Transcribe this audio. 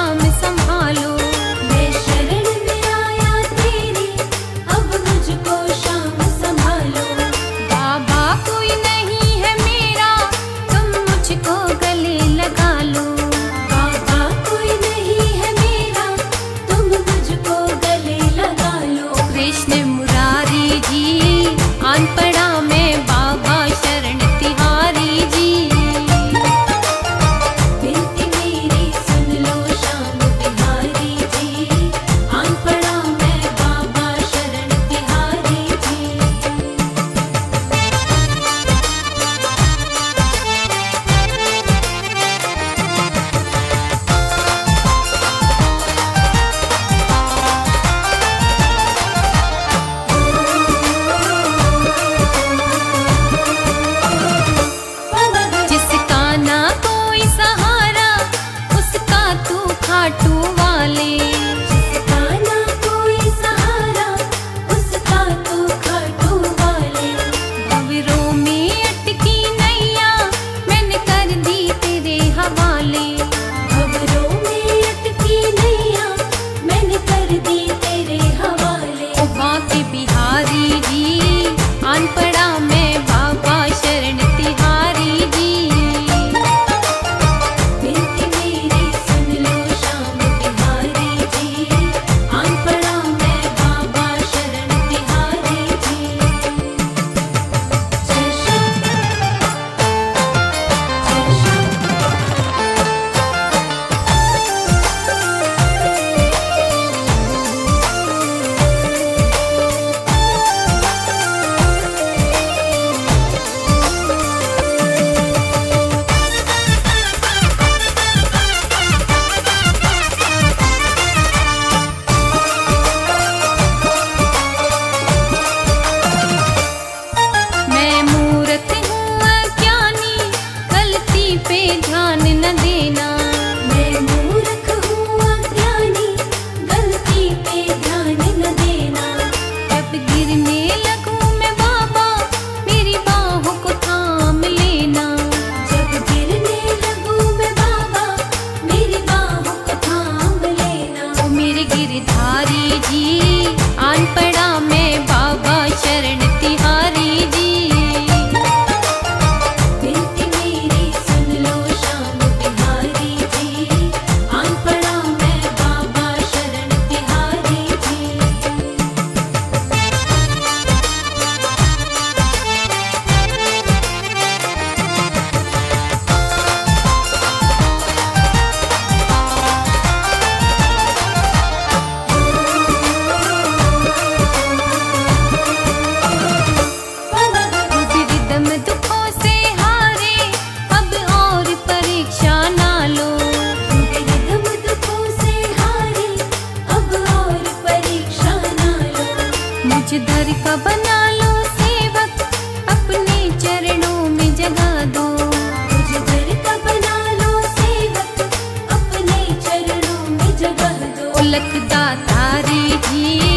शाम संभालो। मैं शरण में आया तेरी, अब मुझको शाम संभालो। बाबा कोई नहीं है मेरा, तुम मुझको गले लगा लो। बाबा कोई नहीं है मेरा, तुम मुझको गले लगा लो। कृष्ण मुरारी जी, आन पड़ा मैं बाबा शरण तिहारी जी। विनती मेरी सुन लो श्याम बिहारी जी, आन पड़ा मैं बाबा शरण तिहारी जी। जिसका ना कोई सहारा, उसका तू खाटू वाले। जिसका ना कोई सहारा, उसका तो खाटू वाले। भंवरों में अटकी नैया, मैंने कर दी तेरे हवाले। भंवरों में अटकी नैया, मैंने कर दी तेरे हवाले। ओ बांके बिहारी जी, आन पड़ा मैं बाबा शरण तिहारी जी। विनती मेरी सुन लो श्याम बिहारी जी, आन पड़ा मैं बाबा शरण तिहारी जी। जय श्याम, जय श्याम। मैं मूरत हूँ अज्ञानी, गलती पे ध्यान न देना। मैं मूर्ख हूँ अज्ञानी, गलती पे ध्यान न देना। जब गिरने लगूं मैं बाबा, मेरी बाहों को थाम लेना। जब गिरने लगूं मैं बाबा, मेरी बाहों को थाम लेना। ओ मेरे गिरधारी जी, आन पड़ा मैं बाबा शरण तिहारी जी। विनती मेरी सुन लो श्याम बिहारी जी, आन पड़ा मैं बाबा शरण तिहारी जी। विविधम दुखों से हारे, अब और परीक्षा ना लो। विविधम दुखों से हारे, अब और परीक्षा ना लो। मुझ दर का बना लो सेवक, अपने चरणों में जगा दो। मुझ दर का बना लो सेवक, अपने चरणों में जगह दो। ओ लखदातारी जी,